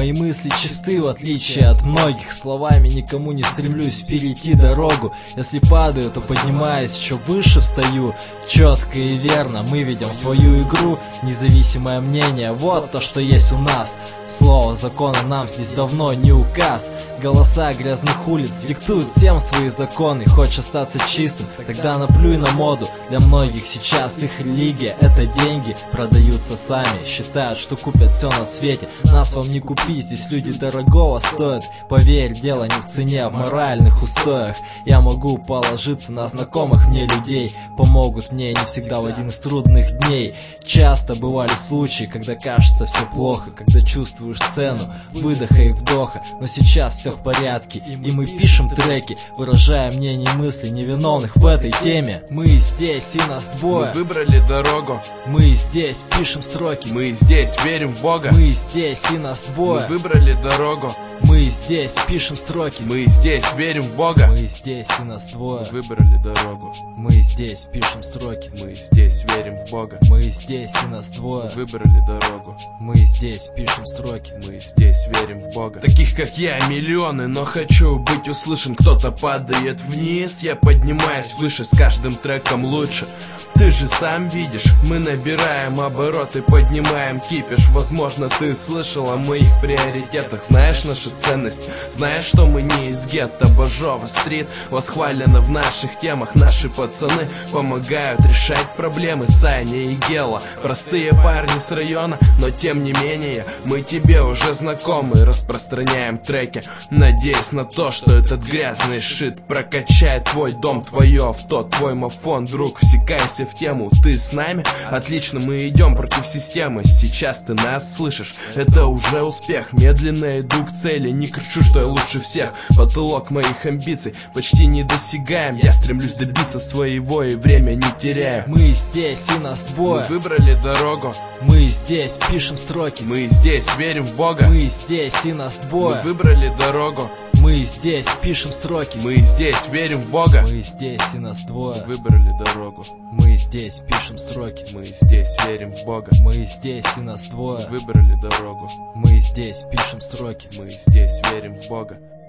Мои мысли чисты, в отличие от многих. Словами никому не стремлюсь перейти дорогу. Если падаю, то поднимаюсь, еще выше встаю. Четко и верно мы ведем свою игру. Независимое мнение, вот то, что есть у нас. Слово закона нам здесь давно не указ. Голоса грязных улиц диктуют всем свои законы. Хочешь остаться чистым, тогда наплюй на моду. Для многих сейчас их религия — это деньги. Продаются сами, считают, что купят все на свете. Нас вам не купить, здесь люди дорогого стоят. Поверь, дело не в цене, а в моральных устоях. Я могу положиться на знакомых мне людей. Помогут мне не всегда в один из трудных дней. Часто бывали случаи, когда кажется все плохо, когда чувствуешь цену выдоха и вдоха. Но сейчас все в порядке, и мы пишем треки, выражая мнения и мысли невиновных в этой теме. Мы здесь, и нас двое. Мы выбрали дорогу. Мы здесь, пишем строки. Мы здесь, верим в Бога. Мы здесь, и нас двое. Мы выбрали дорогу. Мы здесь, пишем строки. Мы здесь, верим в Бога. Мы здесь, и нас двое. Мы выбрали дорогу. Мы здесь, пишем строки. Мы здесь, верим в Бога. Мы здесь, и нас двое. Мы выбрали дорогу. Мы здесь, пишем строки. Мы здесь, верим в Бога. Таких как я миллионы, но хочу быть услышан. Кто-то падает вниз, я поднимаюсь выше. С каждым треком лучше. Ты же сам видишь, мы набираем обороты, поднимаем кипиш. Возможно, ты слышал о моих приоритетах. Знаешь нашу ценность, знаешь, что мы не из гетто. Бажова-стрит восхвалена в наших темах. Наши пацаны помогают решать проблемы. Саня и Гела, простые парни с района, но тем не менее мы тебе уже знакомы. Распространяем треки, надеясь на то, что этот грязный шит прокачает твой дом, твое авто, твой мафон. Друг, всекайся в тему, ты с нами? Отлично, мы идем против системы. Сейчас ты нас слышишь, это уже успех. Медленно иду к цели, не кричу, что я лучше всех. Потолок моих амбиций почти недосягаем. Я стремлюсь добиться своего и время не теряю. Мы здесь, и нас двое. Мы выбрали дорогу. Мы здесь, пишем строки. Мы здесь, верим в Бога. Мы здесь, и нас двое. Мы выбрали дорогу. Мы здесь, пишем строки. Мы здесь, верим в Бога. Мы здесь, и нас двое. Мы выбрали дорогу. Мы здесь, пишем строки. Мы здесь, верим в Бога. Мы здесь, и нас двое. Мы выбрали дорогу. Мы здесь, пишем строки. Мы здесь, верим в Бога.